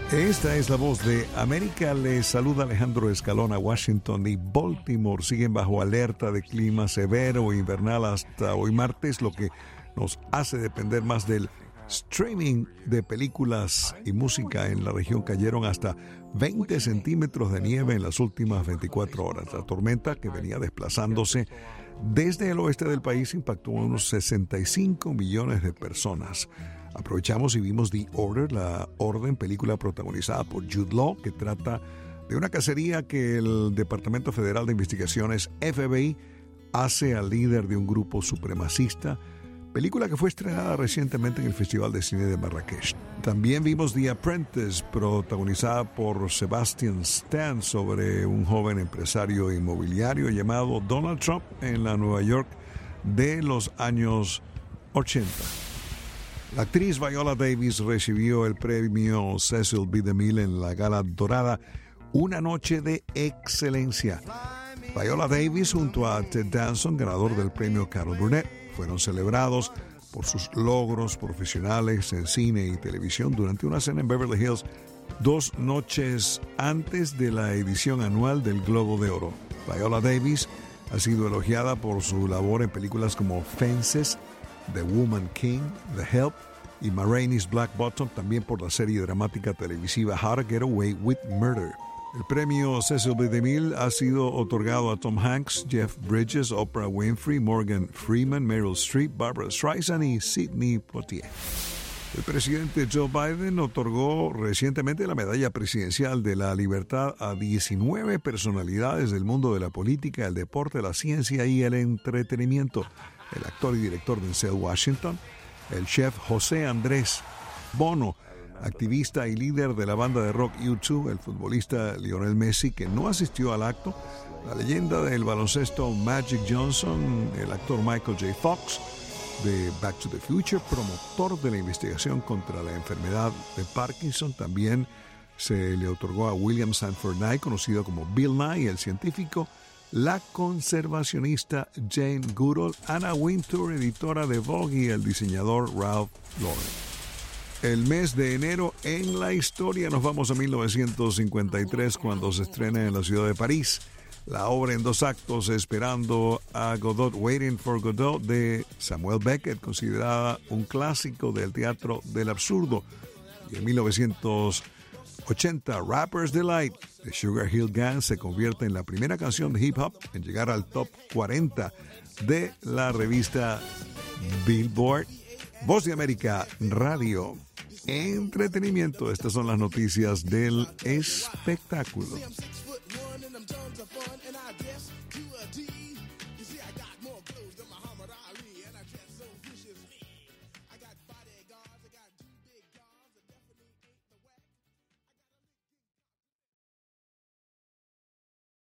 Esta es la voz de América. Les saluda Alejandro Escalona. Washington y Baltimore siguen bajo alerta de clima severo invernal hasta hoy martes, lo que nos hace depender más del streaming de películas y música. En la región cayeron hasta 20 centímetros de nieve en las últimas 24 horas. La tormenta, que venía desplazándose desde el oeste del país, impactó a unos 65 millones de personas. Aprovechamos y vimos The Order, la orden, película protagonizada por Jude Law, que trata de una cacería que el Departamento Federal de Investigaciones, FBI, hace al líder de un grupo supremacista, película que fue estrenada recientemente en el Festival de Cine de Marrakech. También vimos The Apprentice, protagonizada por Sebastian Stan, sobre un joven empresario inmobiliario llamado Donald Trump en la Nueva York de los años 80. La actriz Viola Davis recibió el premio Cecil B. DeMille en la Gala Dorada, una noche de excelencia. Viola Davis junto a Ted Danson, ganador del premio Carol Burnett, fueron celebrados por sus logros profesionales en cine y televisión durante una cena en Beverly Hills 2 noches antes de la edición anual del Globo de Oro. Viola Davis ha sido elogiada por su labor en películas como Fences, The Woman King, The Help y Ma Rainey's Black Bottom, también por la serie dramática televisiva How to Get Away with Murder. El premio Cecil B. DeMille ha sido otorgado a Tom Hanks, Jeff Bridges, Oprah Winfrey, Morgan Freeman, Meryl Streep, Barbara Streisand y Sidney Poitier. El presidente Joe Biden otorgó recientemente la Medalla Presidencial de la Libertad a 19 personalidades del mundo de la política, el deporte, la ciencia y el entretenimiento. El actor y director Denzel Washington, el chef José Andrés Bono, activista y líder de la banda de rock U2, el futbolista Lionel Messi, que no asistió al acto, la leyenda del baloncesto Magic Johnson, el actor Michael J. Fox, de Back to the Future, promotor de la investigación contra la enfermedad de Parkinson. También se le otorgó a William Sanford Nye, conocido como Bill Nye, el científico, la conservacionista Jane Goodall, Anna Wintour, editora de Vogue, y el diseñador Ralph Lauren. El mes de enero en la historia, nos vamos a 1953, cuando se estrena en la ciudad de París la obra en 2 actos, Esperando a Godot, Waiting for Godot, de Samuel Beckett, considerada un clásico del teatro del absurdo. Y en 1980, Rapper's Delight de Sugar Hill Gang se convierte en la primera canción de hip hop en llegar al top 40 de la revista Billboard. Voz de América Radio. Entretenimiento. Estas son las noticias del espectáculo.